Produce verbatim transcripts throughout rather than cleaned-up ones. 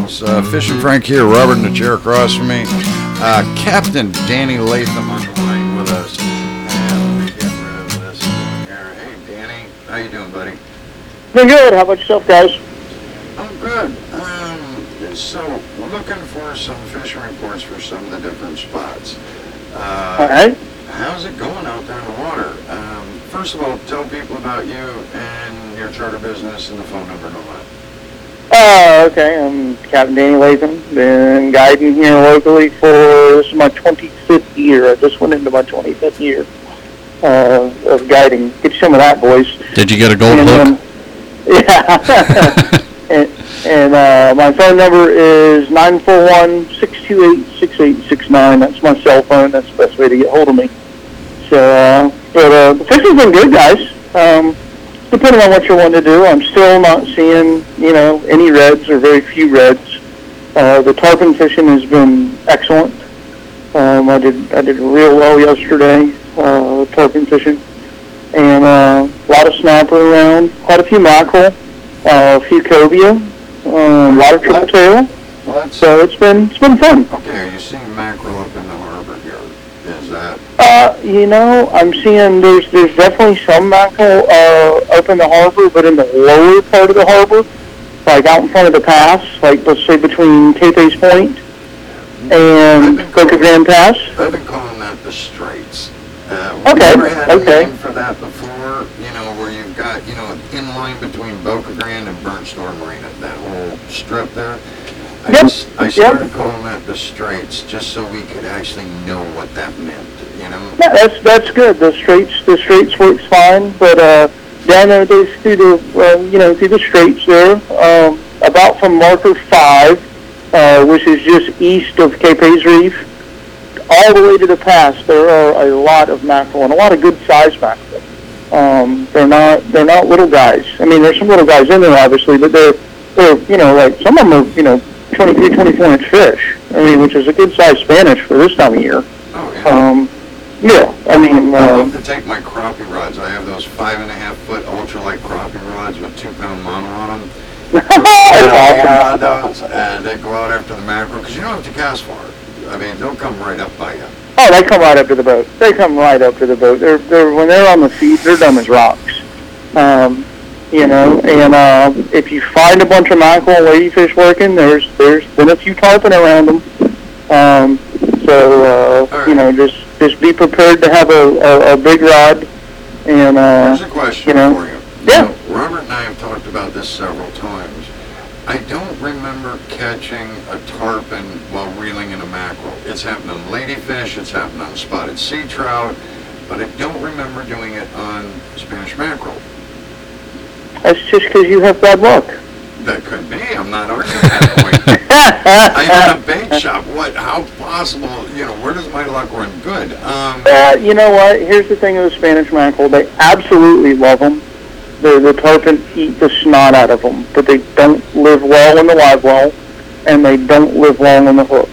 Pals. Uh, Fishing Frank here, Robert in the chair across from me. Uh, Captain Danny Latham on the line with us. And we get rid of this here. Hey, Danny. How you doing, buddy? Doing good. How about yourself, guys? I'm good. Um, so, we're looking for some fishing reports for some of the different spots. Uh, All right. How's it going out there in the water? Um, first of all, tell people about you and your charter business and the phone number and all that. Uh, okay, I'm Captain Danny Latham. Been guiding here locally for, this is my twenty-fifth year. I just went into my twenty-fifth year uh, of guiding. Get you some of that, boys. Did you get a gold and, hook? Um, yeah. and and uh, my phone number is nine four one, six two eight, six eight six nine. That's my cell phone. That's the best way to get hold of me. So, uh, but uh, the fishing's been good, guys. Um, depending on what you want to do, I'm still not seeing, you know, any reds or very few reds. Uh, the tarpon fishing has been excellent. Um, I did I did real well yesterday, uh, tarpon fishing, and uh, a lot of snapper around, quite a few mackerel, uh, a few cobia, uh, a lot of triple tail. So it's been it's been fun. Okay, are you seeing mackerel up in the harbor here? Is that? Uh, you know, I'm seeing there's there's definitely some mackerel uh, up in the harbor, but in the lower part of the harbor, like out in front of the pass, like let's say between Capes Point and Boca Grande Pass. I've been calling that the Straits. Uh, Okay, we never had okay. a name for that before, you know, where you've got, you know, in line between Boca Grande and Burnt Store Marina, that whole strip there. I, Yep, just, I yep. started calling that the Straits just so we could actually know what that meant, you know? Yeah, that's that's good. The Straits the Straits works fine, but uh, down there they through the uh, you know through the Straits there, um, about from marker five, uh, which is just east of Capes Reef, all the way to the pass. There are a lot of mackerel and a lot of good sized mackerel. Um, they're not they're not little guys. I mean, there's some little guys in there obviously, but they're they're you know like some of them are you know twenty-three, twenty-four inch fish. I mean, which is a good sized Spanish for this time of year. Oh, yeah. Um, yeah, I mean, I uh, love to take my crappie rods. I have those five and a half foot ultralight crappie rods with two pound mono on them. that's awesome. On those, and they go out after the mackerel because you don't have to cast far. I mean, they'll come right up by you. Oh, they come right up to the boat. They come right up to the boat. They're, they're when they're on the feet, they're dumb as rocks. Um, you know, and uh, if you find a bunch of mackerel and ladyfish working, there's there's been a few tarpon around them. Um, so uh, right. you know, just just be prepared to have a, a, a big rod. And uh, Here's a question you know, for you. Yeah. You know, Robert and I have talked about this several times. I don't remember catching a tarpon while reeling in a mackerel. It's happened on ladyfish, it's happened on spotted sea trout, but I don't remember doing it on Spanish mackerel. that's just because you have bad luck. That could be. I'm not arguing that point. I own a bait shop. What? How possible? You know, where does my luck run good? Um, Uh, you know what? Here's the thing with the Spanish mackerel. They absolutely love them. The, the tarpon eat the snot out of them, but they don't live well in the live well, and they don't live long on the hook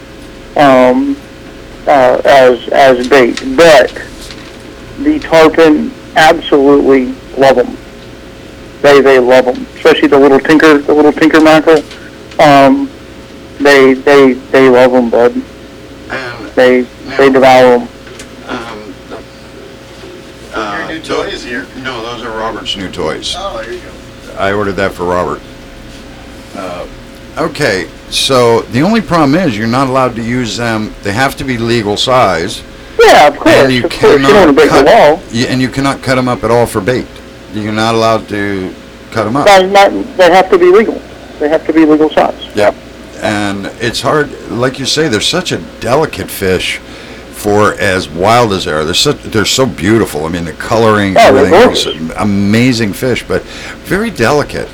um, uh, as as bait. But the tarpon absolutely love them. They they love them, especially the little tinker the little tinker mackerel. Um, they they they love them, bud. and They now, they devour them. Um, uh, Your new toys here. No, those are Robert's new toys. Oh, there you go. I ordered that for Robert. Uh, okay, so the only problem is you're not allowed to use them. They have to be legal size. Yeah, of course. And you of course, you don't want cannot to break the law. cut, you- and you cannot cut them up at all for bait. You're not allowed to cut them up. No, not, they have to be legal. They have to be legal size. Yep. And it's hard, like you say, they're such a delicate fish for as wild as they are. They're such, they're so beautiful. I mean, the coloring, Oh, they're everything else, gorgeous. amazing fish, but very delicate.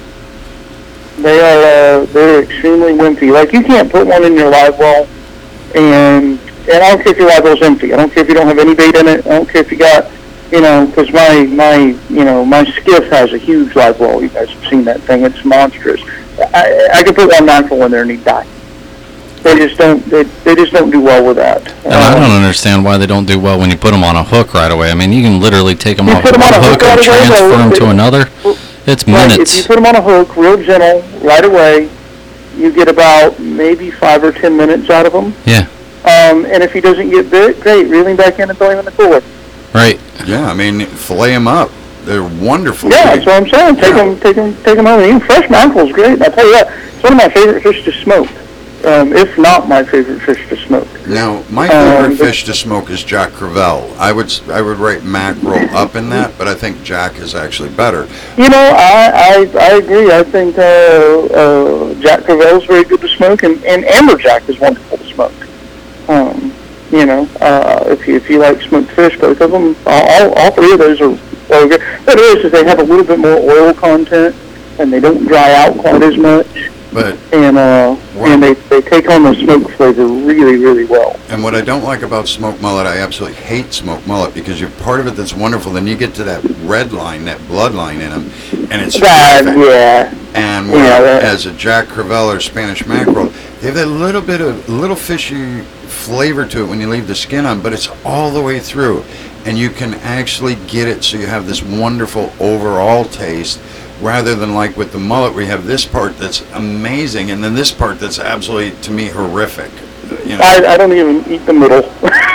They are uh, they're extremely wimpy. Like, you can't put one in your live well, and and I don't care if your live well's empty. I don't care if you don't have any bait in it. I don't care if you got, you know, because my my you know my skiff has a huge live well. You guys have seen that thing? It's monstrous. I I could put one mackerel in there and he'd die. They just don't they, they just don't do well with that. And I don't understand why they don't do well when you put them on a hook right away. I mean, you can literally take them You off put 'em one on a hook hook and right away, transfer though, them it- to another. It's Right, if you minutes. put them on a hook, real gentle, right away, you get about maybe five or ten minutes out of him. Yeah. Um, and if he doesn't get bit, great, reel him back in and throw him in the cooler. Right. Yeah, I mean, fillet them up. They're wonderful. Yeah, that's what I'm saying. Take Yeah. them, take them, take them home. Even fresh mackerel's great. And I tell you what, it's one of my favorite fish to smoke. Um, if not my favorite fish to smoke. Now, my favorite Um, fish to smoke is Jack Crevalle. I would s- I would rate mackerel up in that, but I think Jack is actually better. You know, I, I, I agree. I think uh, uh, Jack Crevelle's very good to smoke, and, and amberjack is wonderful to smoke. Um, you know, uh, if you if you like smoked fish, both of them, all, all three of those are well good. What it is is they have a little bit more oil content, and they don't dry out quite as much, But and uh, and they, they take on the smoke flavor really, really well. and what I don't like about smoked mullet, I absolutely hate smoked mullet because you're part of it that's wonderful. Then you get to that red line, that bloodline in them, and it's That, horrific. yeah. And Yeah, that- whereas a Jack Crevalle or Spanish mackerel, they have that little bit of little fishy flavor to it when you leave the skin on, but it's all the way through, and you can actually get it so you have this wonderful overall taste, rather than like with the mullet where you have this part that's amazing and then this part that's absolutely, to me, horrific. You know, I, I don't even eat the middle.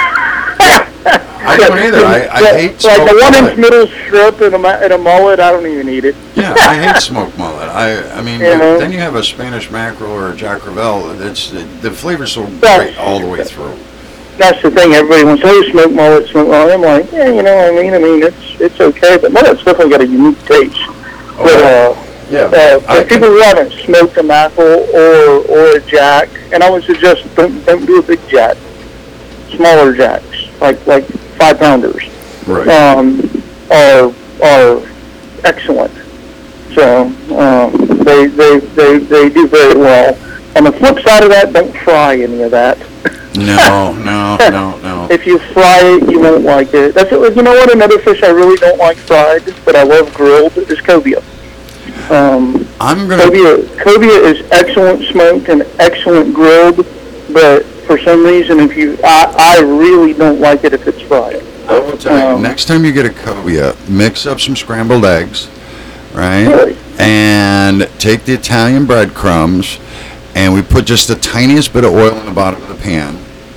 I don't either. I, I Like- hate like smoked the one mullet. inch middle strip in a, ma- in a mullet. I don't even eat it. Yeah, I hate smoked mullet. I, I mean, You know? then you have a Spanish mackerel or a Jack Crevalle. It's the, the flavor's so Well, great all the way through. That's the thing. Everybody wants, oh, smoke mullet, smoke mullet. I'm like, yeah, you know what I mean? I mean, it's it's okay, but mullet's definitely got a unique taste. But uh, Yeah, uh, I for people who haven't smoked a mackerel or or a jack, and I would suggest don't don't do a big jack. Smaller jacks, like like five pounders, right. um, are are excellent. So um, they they they they do very well. On the flip side of that, don't fry any of that. No, no, no, no. If you fry it, you won't like it. That's it. You know what? Another fish I really don't like fried, but I love grilled is cobia. Um, I'm gonna. cobia, cobia is excellent smoked and excellent grilled, but for some reason, if you, I, I really don't like it if it's fried. I will tell you. um, Next time you get a cobia, mix up some scrambled eggs, right? Really? And take the Italian breadcrumbs, and we put just the tiniest bit of oil in the bottom of the pan,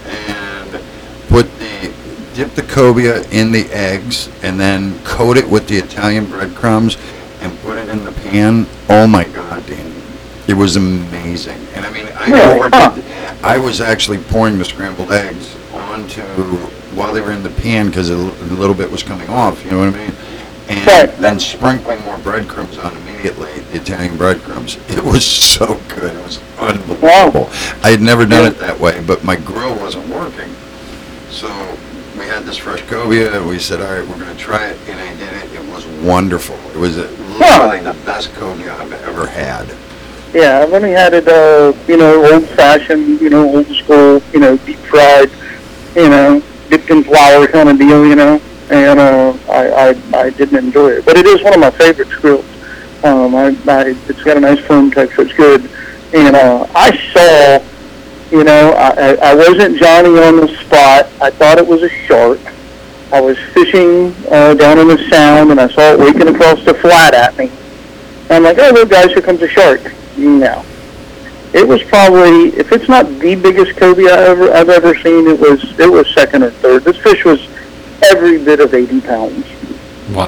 and put the dip the cobia in the eggs, and then coat it with the Italian breadcrumbs, and put it in the pan. Oh my God, Danny, it was amazing. And I mean, I Really? know Huh. I was actually pouring the scrambled eggs onto while they were in the pan because a l- a little bit was coming off. You know what I mean? And Right. then sprinkling more breadcrumbs on immediately, the Italian breadcrumbs. It was so good. It was unbelievable. I had never done it that way, but my grill wasn't working. So we had this fresh cobia, and we said, all right, we're going to try it, and I did it. It was wonderful. It was uh, literally the best cobia I've ever had. Yeah, I've only had it, uh, you know, old-fashioned, you know, old school, you know, deep fried, you know, dipped in flour kind of deal, you know, and uh, I, I I didn't enjoy it. But it is one of my favorites grilled. Um, I, I it's got a nice firm texture. It's good, and uh, I saw, you know, I, I I wasn't Johnny on the spot. I thought it was a shark. I was fishing uh, down in the sound, and I saw it waking across the flat at me. And I'm like, oh, look, guys, here comes a shark. No. It was probably, if it's not the biggest cobia I ever, I've ever seen, it was it was second or third. This fish was every bit of eighty pounds. Wow.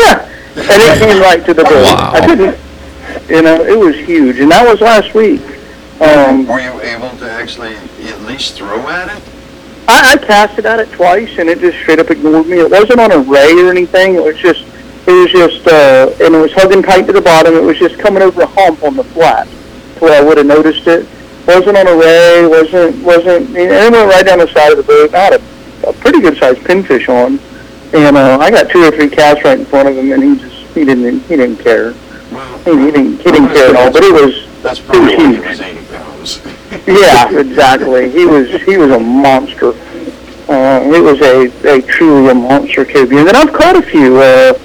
And it came right to the boat. Wow. I couldn't, you know, it was huge. And that was last week. Um, Were you able to actually at least throw at it? I, I casted at it twice, and it just straight up ignored me. It wasn't on a ray or anything. It was just, it was just, uh, and it was hugging tight to the bottom. It was just coming over a hump on the flat, to where I would have noticed it. Wasn't on a ray. Wasn't, wasn't. And it went right down the side of the boat. I had a, a pretty good sized pinfish on, and uh, I got two or three casts right in front of him, and he just, he didn't, he didn't care. Well, He, he didn't, he didn't care at all. But it was, that's it was probably why huge. it was eighty pounds. Yeah, exactly. He was he was a monster. Uh, it was a, a truly a monster cobia. And then I've caught a few. Uh,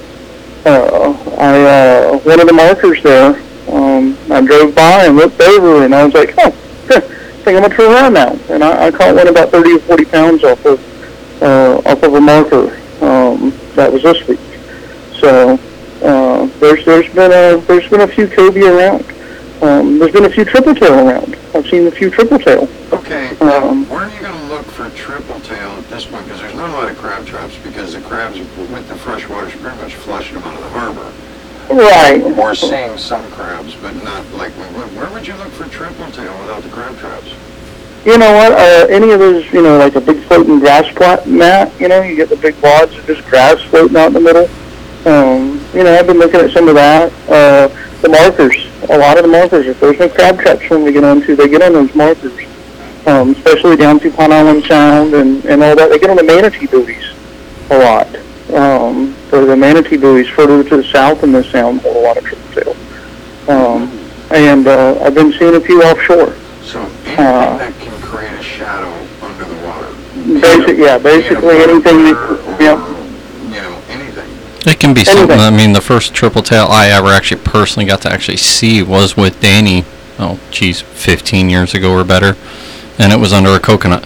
uh, I uh, one of the markers there. Um, I drove by and looked over, and I was like, oh, I think I'm gonna turn around now. And I, I caught one about thirty or forty pounds off of uh, off of a marker. Um, that was this week. So uh, there's there's been a there's been a few cobia around. Um, there's been a few triple tail around. I've seen a few triple tail. Okay, now, Um, where are you going to look for triple tail at this point? Because there's not a lot of crab traps, because the crabs with the freshwater pretty much flushed them out of the harbor. Right. We're seeing some crabs, but not like, where, where would you look for triple tail without the crab traps? You know what? Uh, any of those, you know, like a big floating grass plot mat, you know, you get the big wads of just grass floating out in the middle. Um, you know, I've been looking at some of that. Uh, the markers, a lot of the markers, if there's no crab traps when we get onto, they get on those markers. Um, especially down through Pond Island Sound and, and all that. They get on the manatee buoys a lot. Um, for the manatee buoys further to the south in the sound hold a lot of triple tail. Um, and uh, I've been seeing a few offshore. So anything Uh, that can create a shadow under the water. Basic, yeah, basically Be it a anything that, bird or, yeah. you know, anything. It can be Anything. something. I mean, the first triple tail I ever actually personally got to actually see was with Danny. Oh, geez, fifteen years ago or better, and it was under a coconut.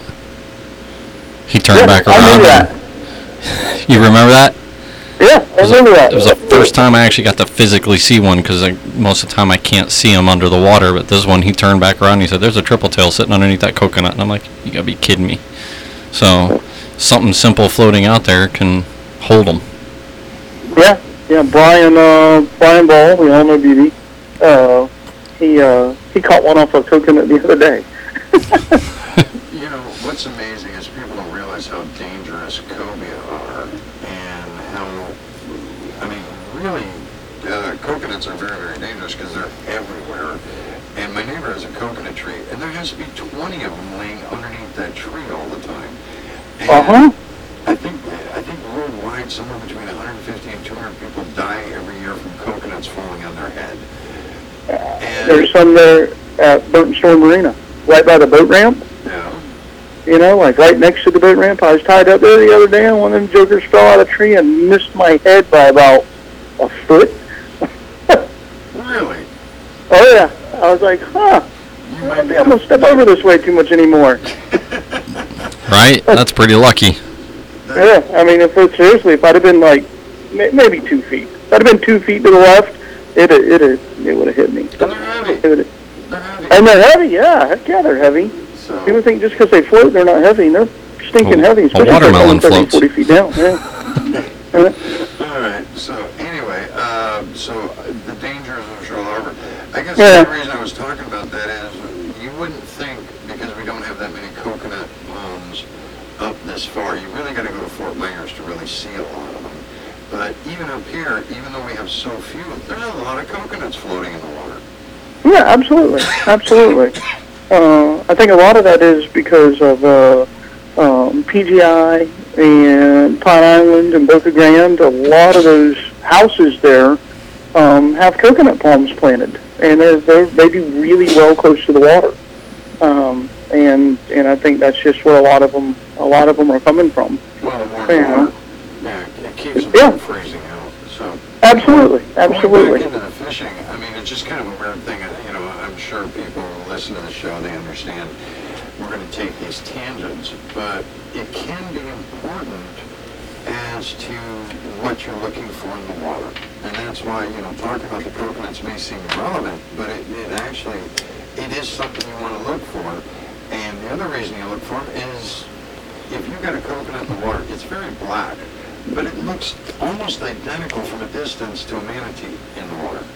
He turned Yeah, back I around. remember that. and- You remember that? Yeah, I It was, remember a, that. it was the first time I actually got to physically see one, because most of the time I can't see him under the water. But this one, he turned back around and he said, "There's a triple tail sitting underneath that coconut," and I'm like, "You gotta be kidding me!" So something simple floating out there can hold them. Yeah, yeah. Brian, uh, Brian Ball, we all know Beauty. Uh, he uh, he caught one off a coconut the other day. You know, what's amazing is people don't realize how dangerous cobia are, and how, I mean, really, uh, coconuts are very, very dangerous because they're everywhere. And my neighbor has a coconut tree, and there has to be twenty of them laying underneath that tree all the time. And Uh huh. I think, I think worldwide, somewhere between one hundred fifty and two hundred people die every year from coconuts falling on their head. And, There's some there at Burton Store Marina, right by the boat ramp. yeah. You know, like right next to the boat ramp. I was tied up there the other day, and one of them jokers fell out of a tree and missed my head by about a foot. Really? Oh yeah. I was like, huh. You I might don't be think I'm gonna step over this way too much anymore. Right? That's pretty lucky. Yeah, I mean, if it, seriously, if I'd have been like may, maybe two feet, if I'd have been two feet to the left, it it it it would have hit me. And they're heavy. It would've- They're heavy. and they're heavy, yeah, heck yeah, they're heavy. So, People think just because they float, they're not heavy. And they're stinking A- heavy, a especially if watermelon they're going thirty, floats. forty feet down. Yeah. Uh, all right. So anyway, uh, so uh, the dangers of Shoal Harbor. I guess Yeah. the reason I was talking about that is you wouldn't think, because we don't have that many coconut palms up this far. You really got to go to Fort Myers to really see a lot of them. But even up here, even though we have so few, there's a lot of coconuts floating in the water. yeah, absolutely, absolutely. Uh, I think a lot of that is because of uh, um, P G I and Pine Island and Boca Grande. A lot of those houses there um, have coconut palms planted, and they're, they're, they do really well close to the water. Um, and and I think that's just where a lot of them a lot of them are coming from. Well, the more Yeah. water, yeah, it keeps them Yeah. from freezing out. So. Absolutely, Going absolutely. back into the fishing, I mean, it's just kind of a weird thing. uh, You know, I'm sure people who listen to the show, they understand we're going to take these tangents, but it can be important as to what you're looking for in the water. And that's why, you know, talking about the coconuts may seem relevant, but it, it actually, it is something you want to look for. And the other reason you look for them is if you've got a coconut in the water, it's very black, but it looks almost identical from a distance to a manatee in the water.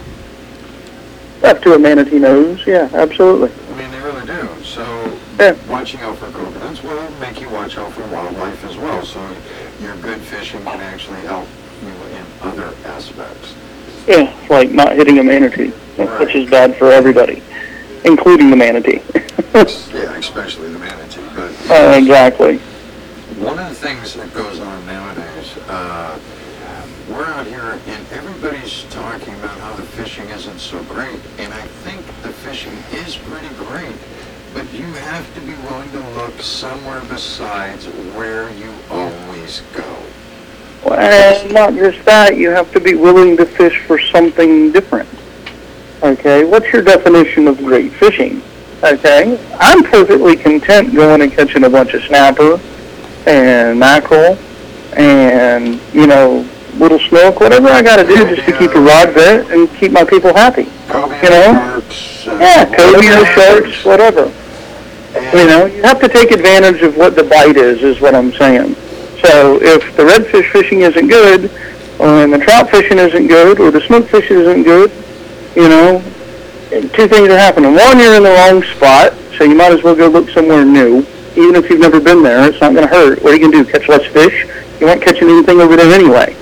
Up to a manatee nose, yeah, absolutely. I mean, they really do. So Yeah. watching out for coconuts will make you watch out for wildlife as well. So your good fishing can actually help you in other aspects. Yeah, like not hitting a manatee, which is bad for everybody, including the manatee. Yeah, especially the manatee. But uh, exactly. one of the things that goes on nowadays, uh, we're out here and everybody's talking about how the fishing isn't so great. And I think the fishing is pretty great, but you have to be willing to look somewhere besides where you always go. And not just that, you have to be willing to fish for something different. Okay, what's your definition of great fishing? Okay, I'm perfectly content going and catching a bunch of snapper and mackerel and, you know, little snook, whatever I got to do just to keep a rod bit and keep my people happy. Cobia You know? sharks, uh, Yeah, cobia, whatever. sharks, whatever. And- You know, you have to take advantage of what the bite is, is what I'm saying. So if the redfish fishing isn't good, or the trout fishing isn't good, or the snook fishing isn't good, you know, two things are happening. One, you're in the wrong spot, so you might as well go look somewhere new. Even if you've never been there, it's not going to hurt. What are you going to do, catch less fish? You weren't catching anything over there anyway.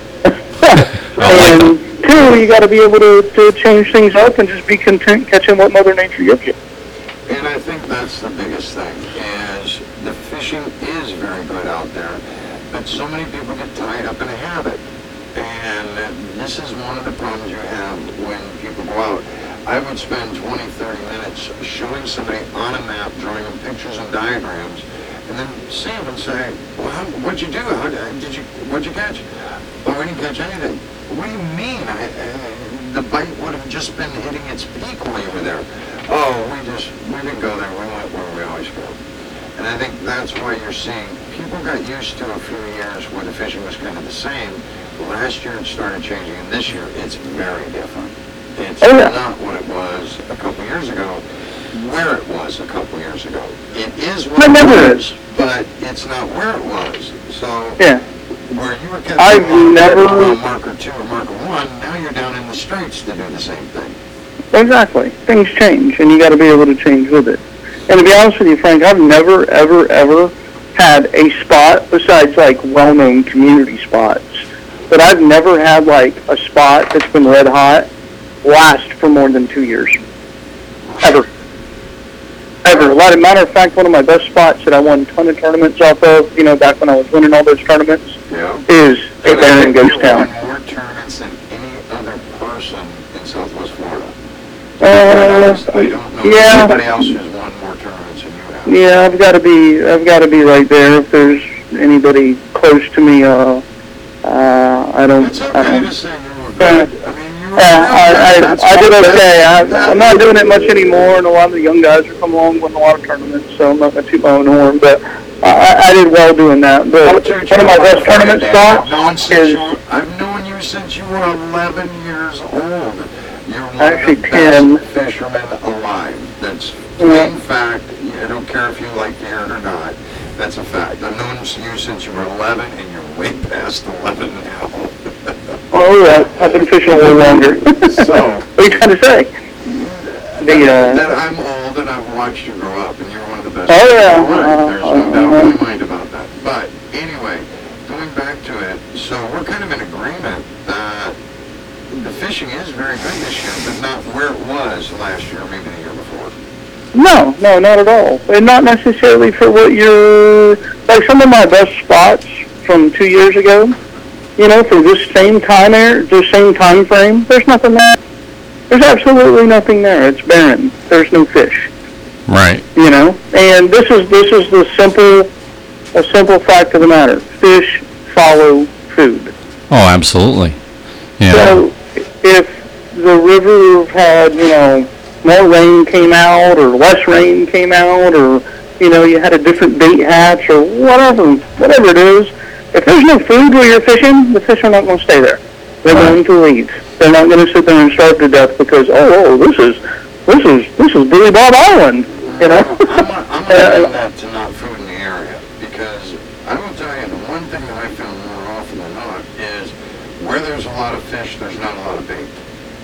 I like and two, you got to be able to, to change things up and just be content catching what Mother Nature gives you. And I think that's the biggest thing, is the fishing is very good out there, but so many people get tied up in a habit. And this is one of the problems you have when people go out. I would spend twenty, thirty minutes showing somebody on a map, drawing them pictures and diagrams, and then see them and say, well, how, what'd you do? How, did you, what'd you catch? Oh, we didn't catch anything. What do you mean? I, uh, the bite would have just been hitting its peak while you were there. Oh, we just, we didn't go there. We went where we always go. And I think that's why you're seeing, people got used to a few years where the fishing was kind of the same. Last year it started changing, and this year it's very different. It's Oh, yeah. not what it was a couple years ago, where it was a couple years ago. It is what It it never was, but it's not where it was. So Yeah. where you were catching I've on never- on marker two or marker one, now you're down in the straits to do the same thing. Exactly. Things change, and you got to be able to change with it. And to be honest with you, Frank, I've never, ever, ever had a spot besides like well-known community spots. But I've never had like a spot that's been red hot last for more than two years. Ever. Ever. A lot of matter of fact, one of my best spots that I won a ton of tournaments off of, you know, back when I was winning all those tournaments, Yeah. is a And I Barren think Ghost you Town. won more tournaments than any other person in Southwest Florida. Uh, I don't know yeah. anybody else who's won more tournaments than you have. Yeah, I've got to be, I've got to be right there. If there's anybody close to me, uh, uh, I don't, It's I okay don't. to say you were good. I mean, you were Uh, I, good. I, That's I did what- okay. I, that- I'm not doing it much anymore, and a lot of the young guys are coming along with a lot of tournaments, so I'm not going to toot my own horn, but I, I did well doing that. But I'll one toot of your my horn best for you, tournament Dan. I've spots known since is you were- I've known you since you were eleven years old. You're one Actually of the ten. best fishermen alive. That's Yeah. plain fact. I don't care if you like to hear it or not. That's a fact. I've known you since you were eleven, and you're way past eleven now. Oh, yeah, I've been fishing a little longer. So- what are you trying to say? The, uh, that I'm old and I've watched you grow up, and you're one of the best. Oh, yeah. Right. There's no Uh, doubt uh, in my mind about that. But anyway, going back to it, so we're kind of in agreement that the fishing is very good this year, but not where it was last year, maybe the year before. No, no, not at all. And not necessarily for what you're, like some of my best spots from two years ago, you know, for this same time there, this same time frame, there's nothing there. There's absolutely nothing there. It's barren. There's no fish, Right. you know. And this is, this is the simple, a simple fact of the matter. Fish follow food. Oh, absolutely. Yeah. So if the river had, you know, more rain came out or less rain came out or, you know, you had a different bait hatch or whatever, whatever it is, if there's no food where you're fishing, the fish are not going to stay there. They're Right. going to leave. They're not going to sit there and starve to death because, oh, oh, this is, this is, this is Billy Bob Island, you know? I'm not, I'm not doing that to not food in the area, because I will tell you, the one thing that I found more often than not is where there's a lot of fish, there's not a lot of bait.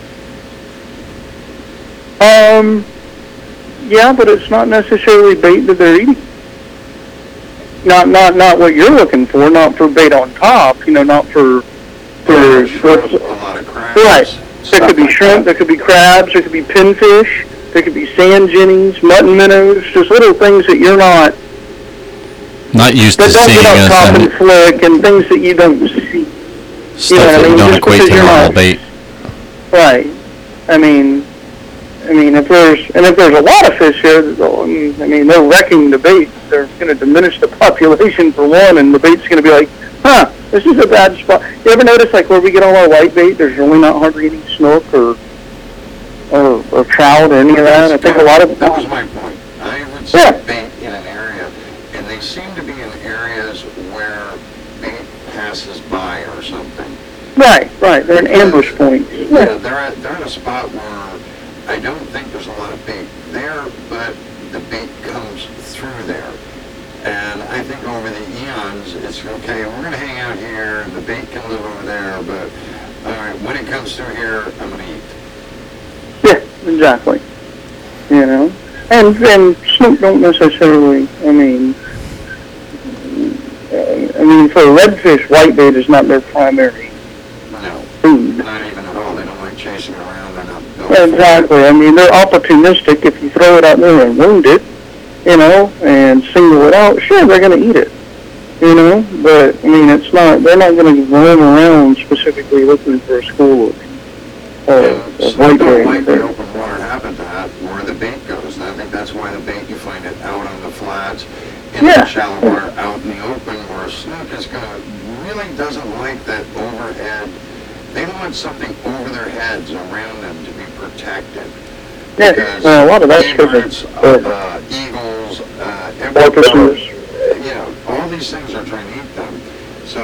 Um, yeah, but it's not necessarily bait that they're eating. Not, not, not what you're looking for. Not for bait on top. You know, not for, for. There's shrimp, what's- a lot of crabs. Right. There could be shrimp. There could be crabs. There could be pinfish. There could be sand jennies, mutton minnows. Just little things that you're not. Not used to That don't seeing get up us top and and flick and things that you don't see. stuff what I that mean? don't Just equate because to you're normal not- bait. Right. I mean, I mean, if there's and if there's a lot of fish here, I mean, they're wrecking the bait. They're going to diminish the population for one, and the bait's going to be like, huh, this is a bad spot. You ever notice, like, where we get all our white bait, there's really not hardly any snook or or, or trout or any of that. I think a lot of That was my point. I would say Yeah. bait in an area, and they seem to be in areas where bait passes by or something. Right, right. They're an ambush point. Yeah, they're at, they're at a spot where I don't think there's a lot of bait there, but the bait comes through there. And I think over the eons, it's okay, we're going to hang out here, the bait can live over there, but all right, when it comes through here, I'm going to eat. Yeah, exactly. You know, and and snook don't necessarily. I mean, uh, I mean, for redfish, whitebait is not their primary No, food. not even at all. They don't like chasing around. They're not built for it. Exactly. I mean, they're opportunistic. If you throw it out there and wound it, you know, and single it out, sure, they're going to eat it. You know, but I mean, it's not. They're not going to roam around specifically looking for a school of, Yeah, of, so of they white don't like the bait. open water habitat where the bait goes. And I think that's why the bait, you find it out on the flats, in Yeah. the shallow water, out in the open, where a snook is gonna, really doesn't like that overhead. They want something over their heads, around them, to be protected. Yeah, Because well, a lot of that's egrets, because of uh, eagles, uh, porpoises. every- you know, all these things are trying to eat them. So,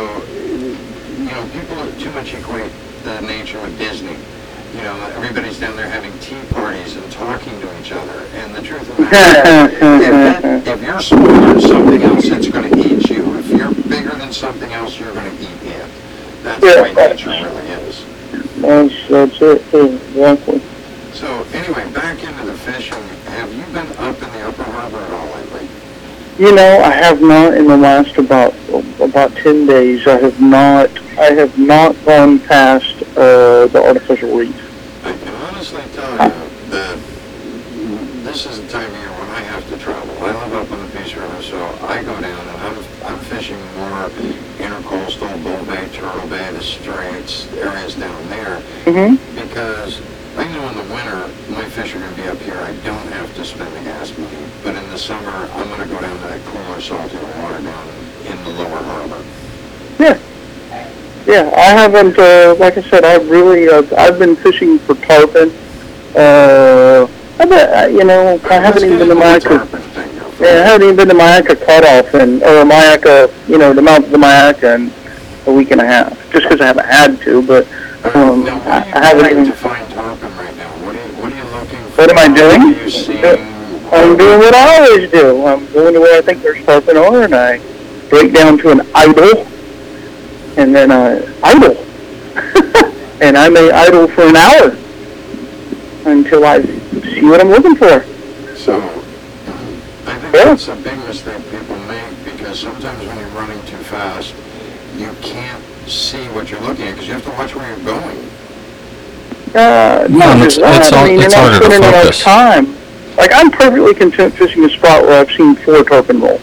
you know, people too much equate the nature with Disney. You know, everybody's down there having tea parties and talking to each other. And the truth of the matter is, if, it, if you're smaller than something else, it's going to eat you. If you're bigger than something else, you're going to eat it. That's Yeah, the way that's- nature really is. That's, that's it, too, exactly. So, anyway, back into the fishing. Have you been up in the Upper Harbor at all lately? You know, I have not in the last about about ten days. I have not. I have not gone past uh, the artificial reef. I can honestly tell you that this is the time of year when I have to travel. I live up on the Peace River, so I go down and I'm I'm fishing more intercoastal, Bull Bay, Turtle Bay, the Straits, areas down there, Mm-hmm. because I know in the winter my fish are going to be up here. I don't have to spend the gas money, but in the summer I'm going to go down to that cooler, saltier water down in the lower harbor. Yeah. Yeah, I haven't. Uh, like I said, I've really. Uh, I've been fishing for tarpon. Uh, I bet, you know, I haven't even been to Mayaca. Yeah, I haven't even been to Mayaca cutoff and or Mayaca. You know, the mouth of the Mayaca in a week and a half. Just because I haven't had to, but um, now, I, what I are haven't you doing even. to find tarpon right now? What are you, what are you looking for? What am I doing? What are you seeing? I'm doing what I always do. I'm going to where I think there's tarpon are, and I break down to an idle, and then I idle. And I may idle for an hour until I see what I'm looking for. So, I think Yeah. that's a big mistake people make, because sometimes when you're running too fast, you can't see what you're looking at, because you have to watch where you're going. Uh, No, not it's- just that. it's I all- mean, you're it's not harder to spending enough focus. time. Like, I'm perfectly content fishing a spot where I've seen four tarpon roll.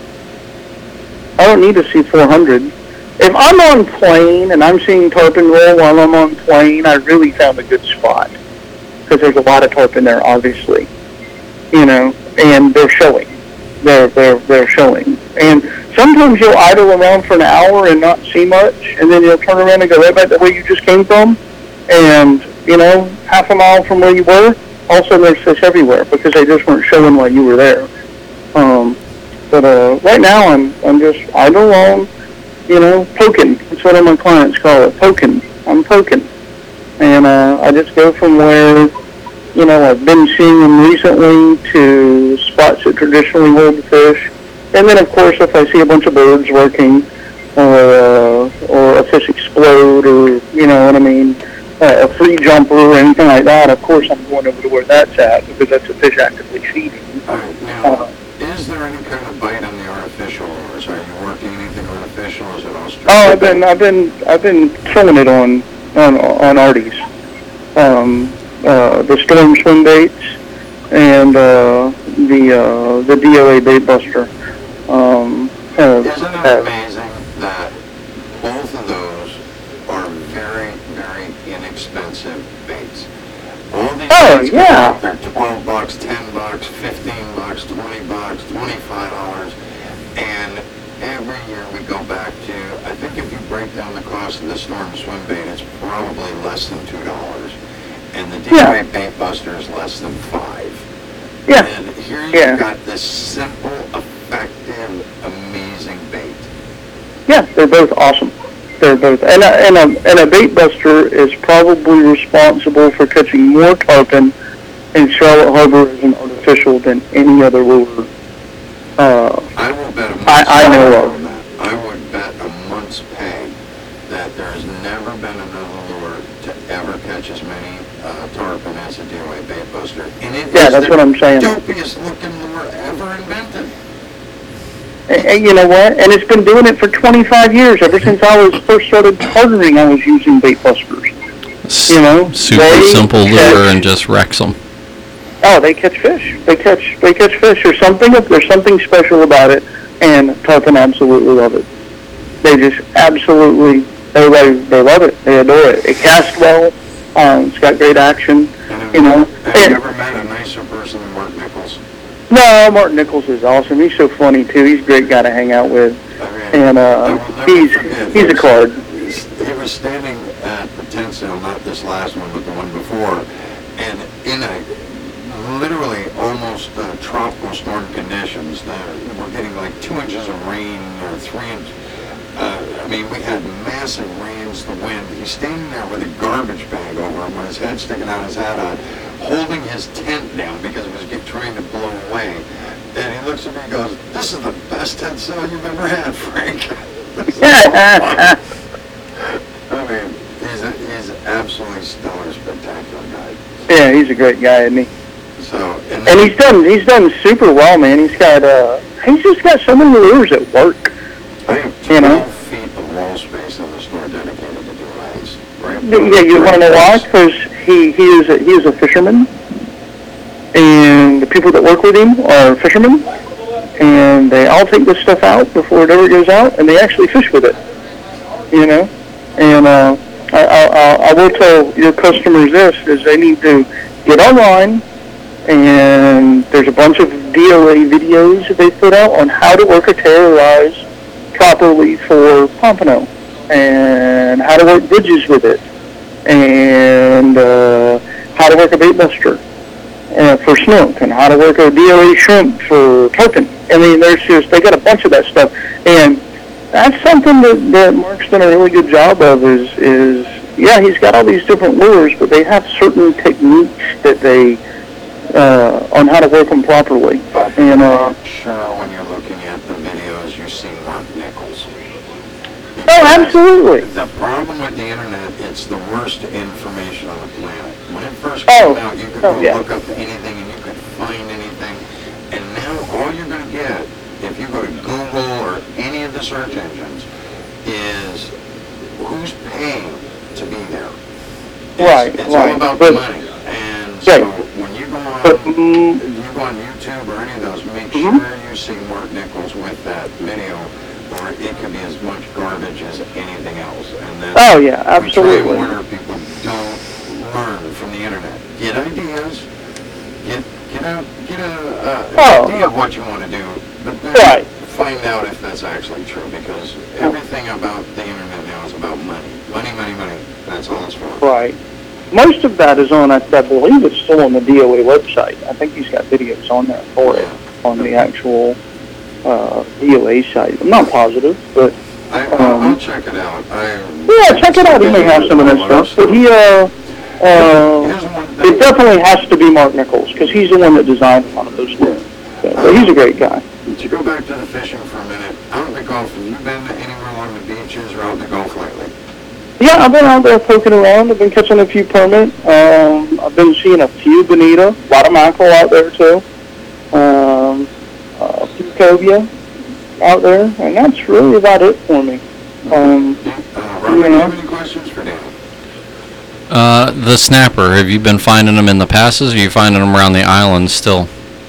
I don't need to see four hundred. If I'm on plane and I'm seeing tarpon roll while I'm on plane, I really found a good spot. Because there's a lot of tarpon there, obviously. You know, and they're showing. They're, they're, they're showing. And sometimes you'll idle around for an hour and not see much, and then you'll turn around and go right back the way you just came from. And, you know, half a mile from where you were, all of a sudden there's fish everywhere because they just weren't showing while you were there. Um, but uh, right now I'm I'm just idle on, you know, poking. That's what all my clients call it, poking. I'm poking. And uh, I just go from where, you know, I've been seeing them recently to spots that traditionally hold the fish. And then, of course, if I see a bunch of birds working or, uh, or a fish explode or, you know what I mean, uh, a free jumper or anything like that, of course I'm going over to where that's at because that's a fish actively feeding. All right, now, is there any kind of bite on the artificial lures? Are you working anything artificial, or is it all straight? Oh, I've been, I've been, I've been killing it on, on, on Artie's. Um, uh, the Storm swim baits and, uh, the, uh, the D O A bait buster. Um, have, Isn't it have, amazing that both of those are very, very inexpensive baits? All these Oh, baits yeah. come out, they're twelve bucks, ten bucks, fifteen bucks, twenty bucks, twenty-five dollars, and every year we go back to, I think if you break down the cost of the Storm swim bait, it's probably less than two dollars. And the D O A Yeah. bait buster is less than five. yeah, And here you've Yeah. got this simple, effective, amazing bait. yeah, they're both awesome. They're both, and a, and a and a bait buster is probably responsible for catching more tarpon in Charlotte Harbor as an artificial than any other lure. Uh, I will bet a month's I- I know pay of. on that. I would bet a month's pay that there's never been another lure to ever catch as many uh, tarpon as a D O A bait buster. And it Yeah, is that's the what I'm saying. dopiest looking lure ever invented. And, and you know what? And it's been doing it for twenty-five years. Ever since I was first started partnering, I was using bait busters. S- You know, super they simple lure catch- and just wrecks them. Oh, they catch fish. They catch they catch fish. There's something there's something special about it, and tarpon absolutely love it. They just absolutely they they, they love it. They adore it. It casts well. Um, it's got great action. And have You know, have you and- ever met a nicer person than Mark Nichols? No, Martin Nichols is awesome. He's so funny too. He's a great guy to hang out with, I mean, and I uh, will never he's forget, he's a card. He was standing at the tent sale, not this last one, but the one before, and in a literally almost uh, tropical storm conditions. The, we're getting like two inches of rain or three inches. Uh, I mean, we had massive rains, the wind. He's standing there with a garbage bag over him with his head sticking out his hat on, holding his tent down because it was get, trying to blow away. And he looks at me and goes, "This is the best tent sale you've ever had, Frank." I mean, he's, a, he's absolutely stellar, spectacular guy. Yeah, he's a great guy, isn't he? So, and, And he's done he's done super well, man. He's got uh he's just got so many lures at work. I have you know? twelve feet of wall space in the store dedicated to D O As. Right? Yeah, you want to know why? Because he he is a, he is a fisherman, and the people that work with him are fishermen, and they all take this stuff out before it ever goes out, and they actually fish with it. You know, and uh, I, I I will tell your customers this: is they need to get online. And there's a bunch of D O A videos that they put out on how to work a terrorize properly for pompano, and how to work bridges with it, and uh, how to work a bait buster uh, for snook, and how to work a D O A shrimp for tarpon. I mean, there's just, they got a bunch of that stuff, and that's something that, that Mark's done a really good job of is, is, yeah, he's got all these different lures, but they have certain techniques that they, Uh, on how to work them properly. And uh, Sure, when you're looking at the videos, you see Mark Nichols. oh, absolutely. The problem with the internet, it's the worst information on the planet. When it first Oh, came out, you could oh, go yeah. look up anything and you could find anything. And now all you're going to get, if you go to Google or any of the search engines, is who's paying to be there. It's, Right, It's right. all about But- the money. And so Right. when you go on, But, mm, you go on YouTube or any of those, make Mhm. sure you see Mark Nichols with that video, or it could be as much garbage as anything else. And that's, oh yeah, we try and absolutely. warn our people, don't learn from the internet. Get ideas, get get a get a uh, Oh. idea of what you want to do, but then Right. find out if that's actually true, because everything about the internet now is about money, money, money, money. That's all it's for. Right. Most of that is on, I, I believe it's still on the D O A website. I think he's got videos on there for it, on the actual uh, D O A site. I'm not positive, but I, I'll, Um, I'll check it out. I, yeah, check it out. He may have some of that stuff. But he, uh, uh, Here's one thing. it definitely has to be Mark Nichols, because he's the one that designed a lot of those lures. So, but he's a great guy. To go back to the fishing for a minute, out in the Gulf, have you been anywhere along the beaches or out in the Gulf lately? Yeah, I've been out there poking around. I've been catching a few permit. Um, I've been seeing a few bonita, a lot of mackerel out there too. Um, a few cobia out there, and that's really about it for me. Um, Uh, Robert, do you Yeah. have any questions for Dan? Uh, the snapper, have you been finding them in the passes, or are you finding them around the island still?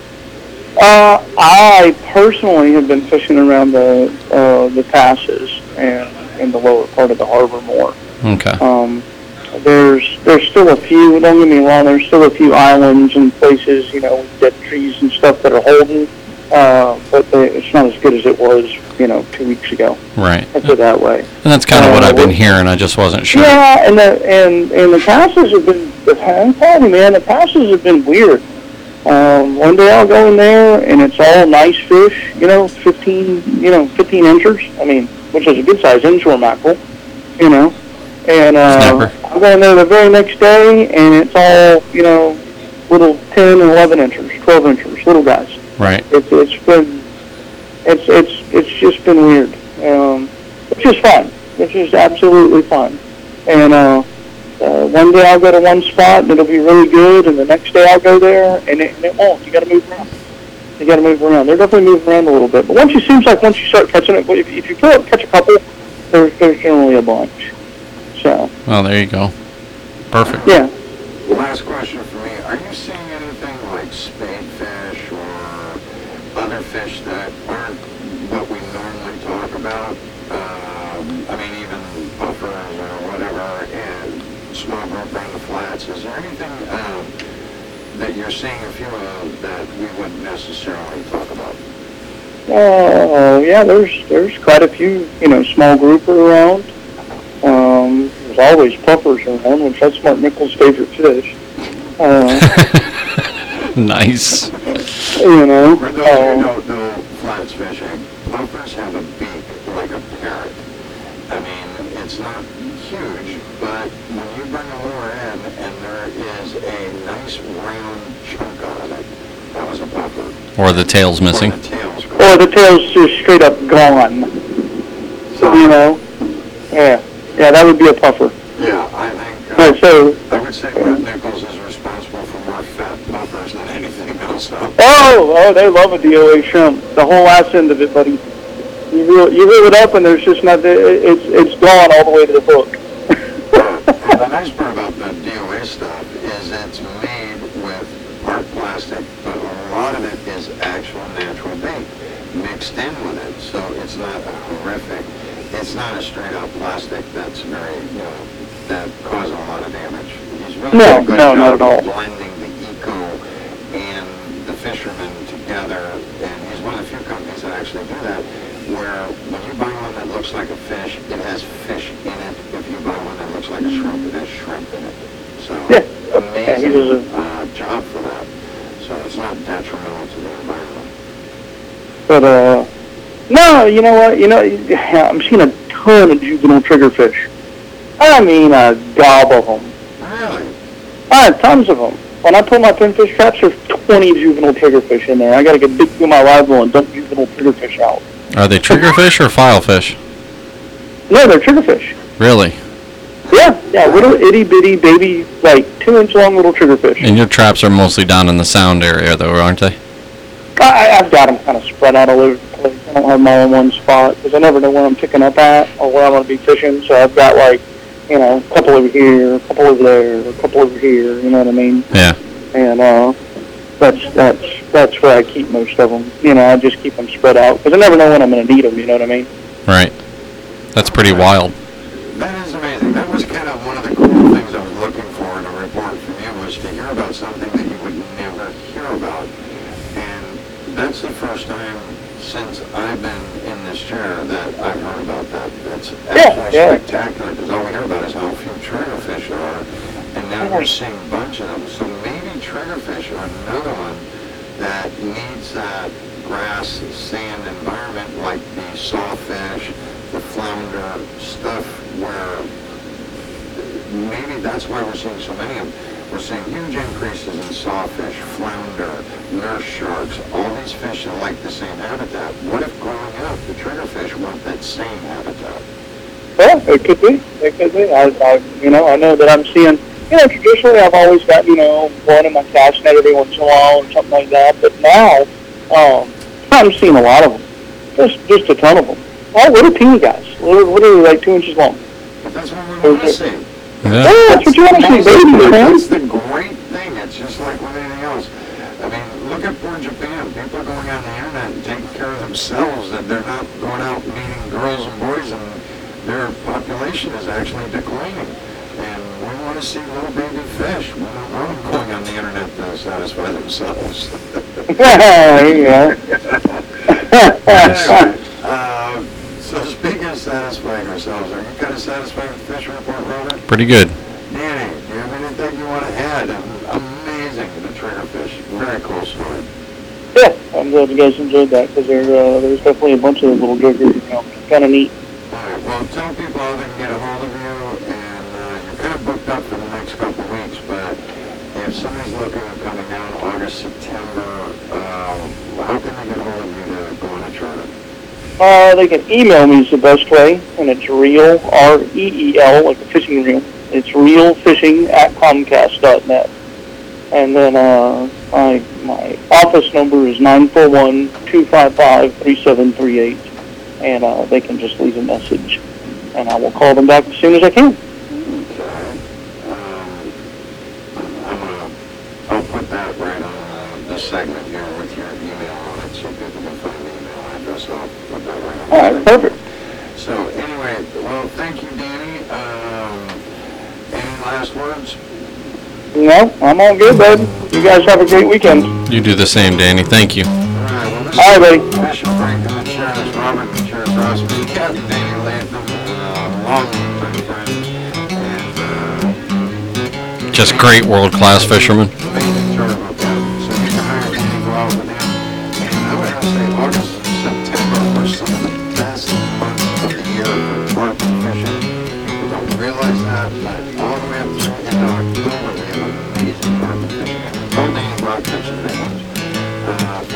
uh, I personally have been fishing around the uh, the passes and in the lower part of the harbor more. Okay. Um, there's there's still a few. Don't get me wrong. There's still a few islands and places, you know, with dead trees and stuff that are holding. Uh, but they, it's not as good as it was, you know, two weeks ago. Right. Let's put it that way. And that's kind of what Uh, I've been we- hearing. I just wasn't sure. Yeah, and the and and the passes have been. I'm telling you, man, the passes have been weird. Um, one day I'll go in there and it's all nice fish, you know, fifteen, you know, fifteen inchers. I mean, which is a good size inshore mackerel. you know. And uh, Snapper. I go in there the very next day, and it's all, you know, little ten and eleven inchers, twelve inchers, little guys. Right. It's it's been it's it's it's just been weird. Um, it's just fun. It's just absolutely fun. And uh, uh, one day I'll go to one spot and it'll be really good, and the next day I'll go there and it, and it won't. You got to move around. You got to move around. They're definitely moving around a little bit. But once it seems like once you start catching it, if, if you pull, catch a couple, there's there's generally a bunch. So. Well, there you go. Perfect. Yeah. Last question for me. Are you seeing anything like spadefish or other fish that aren't what we normally talk about? Um, I mean, even buffers or whatever, and small group around the flats. Is there anything um, that you're seeing a few of that we wouldn't necessarily talk about? Oh, yeah, there's there's quite a few, you know, small grouper around. Um, there's always puffers around, which that's Mark Nichols' favorite fish. Uh, Nice. you know, For those who uh, don't know flats fishing, puffers have a beak like a parrot. I mean, it's not huge, but when you bring a lure in and there is a nice round chunk on it, that was a puffer. Or the tail's missing. Or the tail's gone. or the tail's just straight up gone. So, You know, yeah, yeah, that would be a puffer. yeah, I think, But uh, so, I would say Matt Nichols is responsible for more fat puffers than anything else, though. oh, oh, they love a D O A shrimp. The whole ass end of it, buddy. You reel, you reel it up, and there's just not. It, it's it's gone all the way to the hook. And the nice part about the D O A stuff is it's made with part plastic, but a lot of it is actual natural bait mixed in with it. So it's not horrific. It's not a straight up plastic that's very, you know, that causes a lot of damage. He's really No, done a good no, not job at all. of blending the eco and the fishermen together. And he's one of the few companies that actually do that, where when you buy one that looks like a fish, it has fish in it. If you buy one that looks like a shrimp, it has shrimp in it. So Yeah. Yeah, he does amazing a- uh, job for that. So it's not detrimental to the environment. But uh, no, you know what? You know, I'm seeing a ton of juvenile triggerfish. I mean, a gob of them. Really? I have tons of them. When I pull my pinfish traps, there's twenty juvenile triggerfish in there. I got to get big through my live well and dump juvenile triggerfish out. Are they triggerfish or filefish? No, they're triggerfish. Really? Yeah, yeah, little itty bitty baby, like two inch long little triggerfish. And your traps are mostly down in the sound area, though, aren't they? I, I've got them kind of spread out all over the place. I don't have them all in one spot because I never know where I'm picking up at or where I'm going to be fishing. So I've got like, you know, a couple over here, a couple over there, a couple over here. You know what I mean? Yeah. And uh, that's that's that's where I keep most of them. You know, I just keep them spread out because I never know when I'm going to need them. You know what I mean? Right. That's pretty wild. That is amazing. That was kind of one of the cool things I was looking for in a report from you, was to hear about something that you would never hear about. And that's the first time since I've been in this chair that I've heard about that. That's absolutely yeah. spectacular, because all we hear about is how few triggerfish there are, and now we're seeing a bunch of them. So maybe triggerfish are another one that needs that grass, sand environment, like the sawfish, the flounder stuff, where maybe that's why we're seeing so many of them. We're seeing huge increases in sawfish, flounder, nurse sharks, all these fish that like the same habitat. What if growing up the triggerfish want that same habitat? Well, it could be. It could be. I, I, you know, I know that I'm seeing. You know, traditionally I've always got, you know, one in my cast net every once in a while or something like that. But now, um, I'm seeing a lot of them. Just, just a ton of them. All little teeny guys, little, literally like two inches long. But that's what we want to see. Yeah. Yeah, that's what you want to see, babies, man. That's the great thing. It's just like with anything else. I mean, look at poor Japan. People are going on the internet and taking care of themselves, and they're not going out meeting girls and boys, and their population is actually declining. And we want to see little baby fish. We don't want them going on the internet to satisfy themselves. Yeah. Anyway, uh, so speaking of satisfying ourselves, are you kind of satisfied with the fish report, Robert? Pretty good. Danny, do you have anything you want to add? Amazing, the triggerfish. Very cool story. Yeah, I'm glad you guys enjoyed that because there, uh, there's definitely a bunch of those little jiggers, you know, kind of neat. All right, well, tell people how they can get a hold of you, and uh, you're kind of booked up for the next couple of weeks, but if somebody's looking at coming down August, September, um, how can they get a hold of you to go on a charter? Uh, they can email me is the best way, and it's reel, R E E L, like a fishing reel. It's reelfishing at comcast dot net. And then uh, my my office number is nine four one, two five five, three seven three eight, and uh, they can just leave a message, and I will call them back as soon as I can. Okay. Um, I'm gonna, I'll put that right on uh, this segment here with your email on it, so people can find the email address. I'll put that right on. All right, perfect. So anyway, well, thank you, Danny. Um, any last words? No, I'm all good, bud. You guys have a great weekend. You do the same, Danny. Thank you. All right, well, this All right, is buddy. Bishop Franklin Insurance, Robert Insurance Rossman, Captain Danny Latham, uh, long-time friends, and uh, Just great world-class fishermen. amazing charter boat captain. So you can hire him and go out with him. And I would have to say August and September are some of the best months of the year for tarpon fishing. People don't realize that, but all the way up through into October, we have amazing tarpon fishing. Don't name rock fishing big ones. Uh,